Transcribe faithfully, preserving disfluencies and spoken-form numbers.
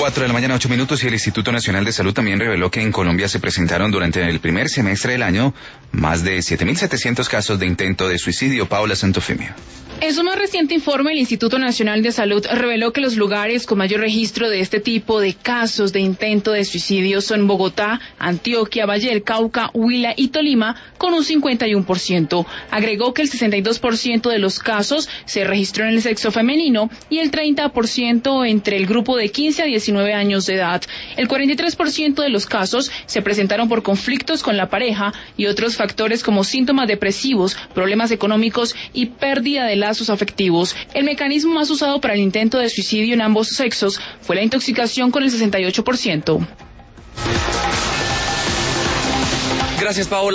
Cuatro de la mañana, ocho minutos, y el Instituto Nacional de Salud también reveló que en Colombia se presentaron durante el primer semestre del año más de siete mil setecientos casos de intento de suicidio. Paula Santofimio. En su más reciente informe, el Instituto Nacional de Salud reveló que los lugares con mayor registro de este tipo de casos de intento de suicidio son Bogotá, Antioquia, Valle del Cauca, Huila y Tolima, con un cincuenta y uno por ciento. Agregó que el sesenta y dos por ciento de los casos se registró en el sexo femenino y el treinta por ciento entre el grupo de quince a diecinueve años de edad. El cuarenta y tres por ciento de los casos se presentaron por conflictos con la pareja y otros factores como síntomas depresivos, problemas económicos y pérdida de la lazos afectivos. El mecanismo más usado para el intento de suicidio en ambos sexos fue la intoxicación, con el sesenta y ocho por ciento. Gracias, Paola.